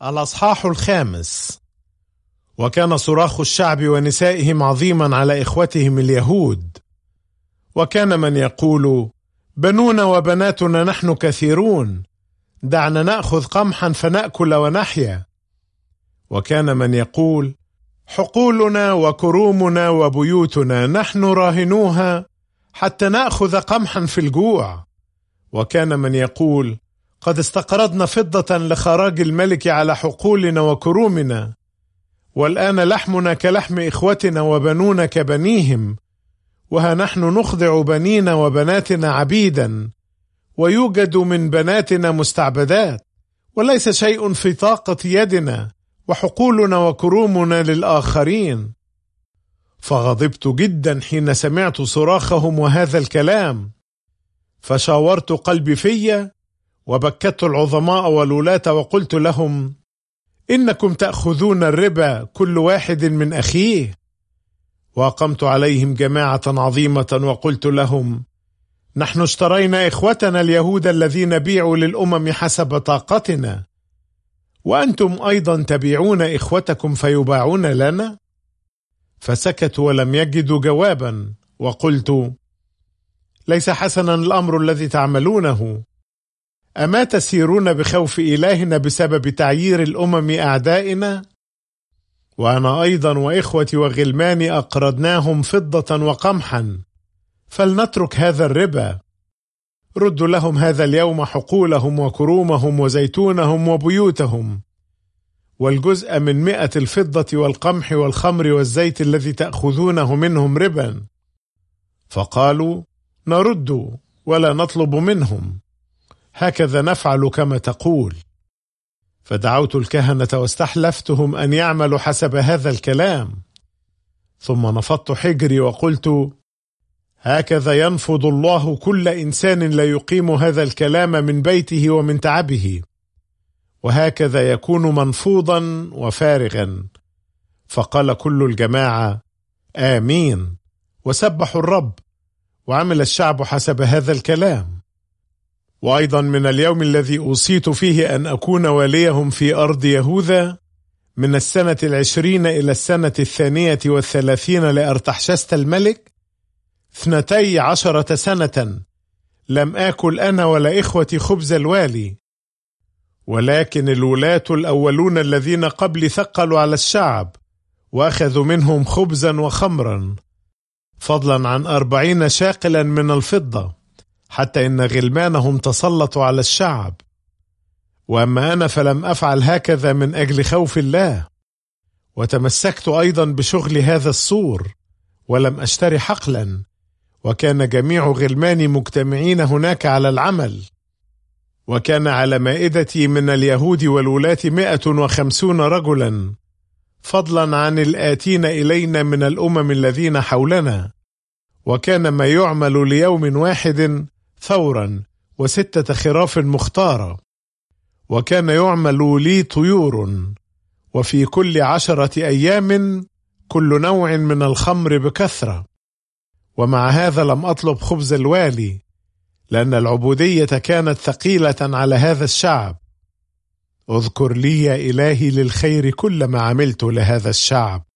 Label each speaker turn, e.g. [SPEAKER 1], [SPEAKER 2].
[SPEAKER 1] الأصحاح 5. وكان صراخ الشعب ونسائهم عظيما على إخوتهم اليهود، وكان من يقول: بنونا وبناتنا نحن كثيرون، دعنا نأخذ قمحا فنأكل ونحيا. وكان من يقول: حقولنا وكرومنا وبيوتنا نحن راهنوها حتى نأخذ قمحا في الجوع. وكان من يقول: قد استقرضنا فضة لخراج الملك على حقولنا وكرومنا، والآن لحمنا كلحم إخوتنا وبنونا كبنيهم، وها نحن نخضع بنينا وبناتنا عبيدا، ويوجد من بناتنا مستعبدات، وليس شيء في طاقة يدنا، وحقولنا وكرومنا للآخرين. فغضبت جدا حين سمعت صراخهم وهذا الكلام، فشاورت قلبي في، وبكت العظماء والولاة وقلت لهم: إنكم تأخذون الربا كل واحد من أخيه. وأقمت عليهم جماعة عظيمة وقلت لهم: نحن اشترينا إخوتنا اليهود الذين بيعوا للأمم حسب طاقتنا، وأنتم أيضا تبيعون إخوتكم فيباعون لنا؟ فسكتوا ولم يجدوا جوابا. وقلت: ليس حسنا الأمر الذي تعملونه. أما تسيرون بخوف إلهنا بسبب تعيير الأمم أعدائنا؟ وأنا أيضا وإخوتي وغلماني أقرضناهم فضة وقمحا، فلنترك هذا الربا. ردوا لهم هذا اليوم حقولهم وكرومهم وزيتونهم وبيوتهم، والجزء من 100 الفضة والقمح والخمر والزيت الذي تأخذونه منهم ربا. فقالوا: نرد ولا نطلب منهم، هكذا نفعل كما تقول. فدعوت الكهنة واستحلفتهم أن يعملوا حسب هذا الكلام، ثم نفضت حجري وقلت: هكذا ينفض الله كل إنسان لا يقيم هذا الكلام من بيته ومن تعبه، وهكذا يكون منفوضا وفارغا. فقال كل الجماعة: آمين، وسبحوا الرب، وعمل الشعب حسب هذا الكلام. وأيضا من اليوم الذي أوصيت فيه أن أكون واليهم في أرض يهوذا، من السنة 20 إلى السنة 32 لأرتحشست الملك، 12 سنة لم آكل أنا ولا إخوتي خبز الوالي. ولكن الولاة الأولون الذين قبلي ثقلوا على الشعب، وأخذوا منهم خبزا وخمرا، فضلا عن 40 شاقلا من الفضة، حتى إن غلمانهم تسلطوا على الشعب. وأما أنا فلم أفعل هكذا من أجل خوف الله، وتمسكت أيضا بشغل هذا السور، ولم أشتري حقلا، وكان جميع غلماني مجتمعين هناك على العمل. وكان على مائدتي من اليهود والولاة 150 رجلا، فضلا عن الآتين إلينا من الأمم الذين حولنا. وكان ما يعمل ليوم واحد ثورا 6 خراف مختارة. وكان يعمل لي طيور، وفي كل 10 أيام كل نوع من الخمر بكثرة. ومع هذا لم أطلب خبز الوالي، لأن العبودية كانت ثقيلة على هذا الشعب. اذكر لي يا إلهي للخير كل ما عملت لهذا الشعب.